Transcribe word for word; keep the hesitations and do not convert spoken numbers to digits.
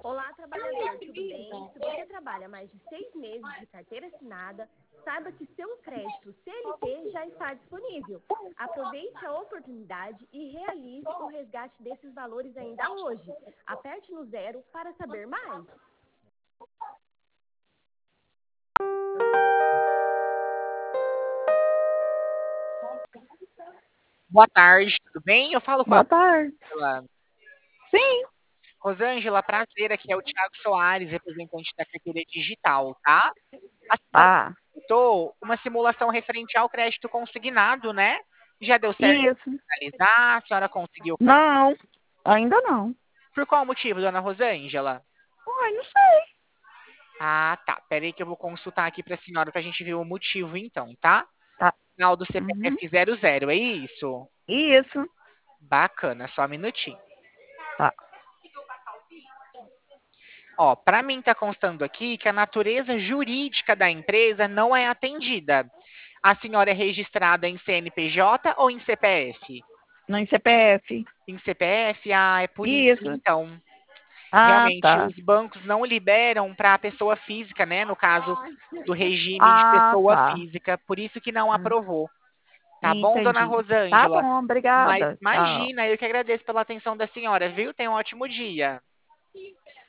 Olá, trabalhador, tudo bem? Se você trabalha mais de seis meses de carteira assinada, saiba que seu crédito C L T já está disponível. Aproveite a oportunidade e realize o resgate desses valores ainda hoje. Aperte no zero para saber mais. Boa tarde, tudo bem? Eu falo com a Boa tarde. Rosângela. Sim. Rosângela, prazer, aqui é o Thiago Soares, representante da carteira digital, tá? A senhora Ah, solicitou uma simulação referente ao crédito consignado, né? Já deu certo isso. finalizar? A senhora conseguiu fazer? Não, ainda não. Por qual motivo, dona Rosângela? Ai, não sei. Ah, tá. Peraí que eu vou consultar aqui para a senhora para a gente ver o motivo, então, tá? Tá. Final do Uhum. C P F zero zero, é isso? Isso. Bacana, só um minutinho. Tá. Ó, para mim está constando aqui que a natureza jurídica da empresa não é atendida. A senhora é registrada em C N P J ou em C P F? No C P F. Em C P F, ah, é por isso Isso. então. Ah, Realmente, tá. os bancos não liberam para a pessoa física, né? No caso do regime de Ah, pessoa tá. física, por isso que não Hum, aprovou. Tá bom, dona entendi. Tá Rosângela? bom, Mas obrigada. Tchau. imagina, eu que agradeço pela atenção da senhora, viu? Tenha um ótimo dia.